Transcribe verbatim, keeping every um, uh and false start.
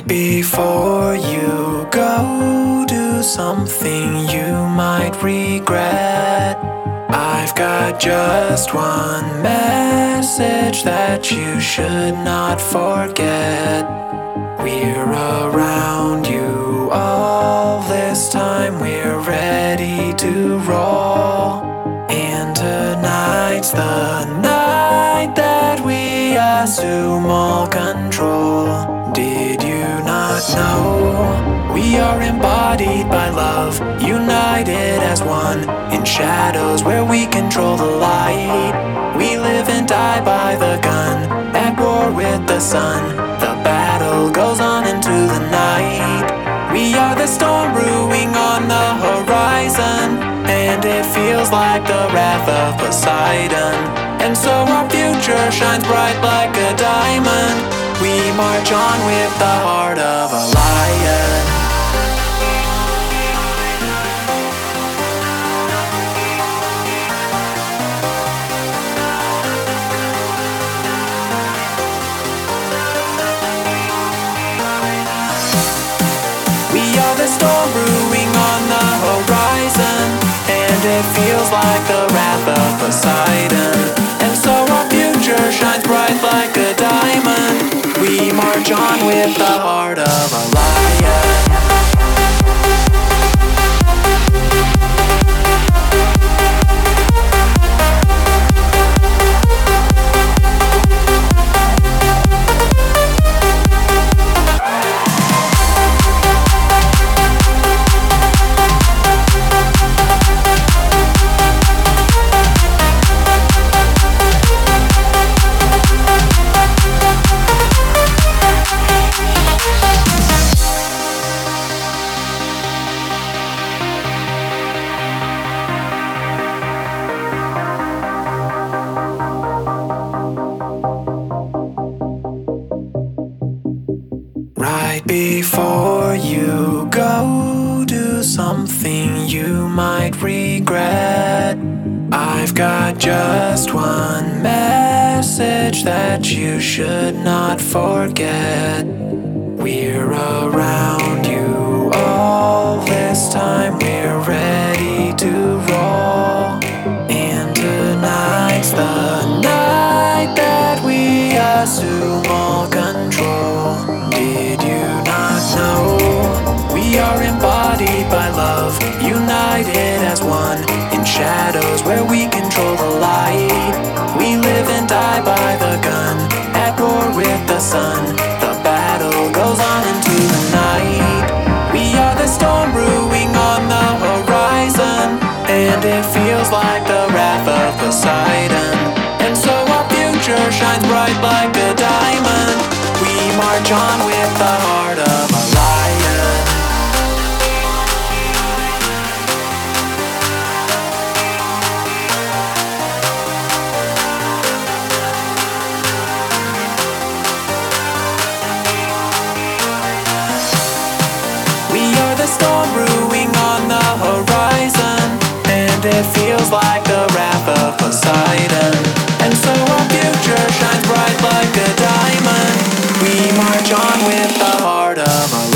Before you go, do something you might regret. I've got just one message that you should not forget. We're around you all this time, we're ready to roll. And tonight's the night that we assume all control. Did you not know? We are embodied by love, united as one, in shadows where we control the light. We live and die by the gun, at war with the sun. The battle goes on into the night. We are the storm brewing on the horizon, and it feels like the wrath of Poseidon. And so our future shines bright like a diamond. We march on with the heart of a lion. We are the storm brewing on the horizon, and it feels like the wrath of Poseidon. And so our future shines bright like a diamond. We march on with the heart of a lion. Right before you go, do something you might regret. I've got just one message that you should not forget. We're around you all this time, we're ready to roll. And tonight's the night that we assume all control. Did you not know? We are embodied by love, united as one, in shadows where we control the light. We live and die by the gun, at war with the sun. The battle goes on into the night. We are the storm brewing on the horizon, and it feels like the wrath of Poseidon. And so our future shines bright like a diamond. We march on with the heart of a lion. We are the storm brewing on the horizon, and it feels like the wrath of Poseidon. And so our future shines bright like a diamond. We march on with the heart of a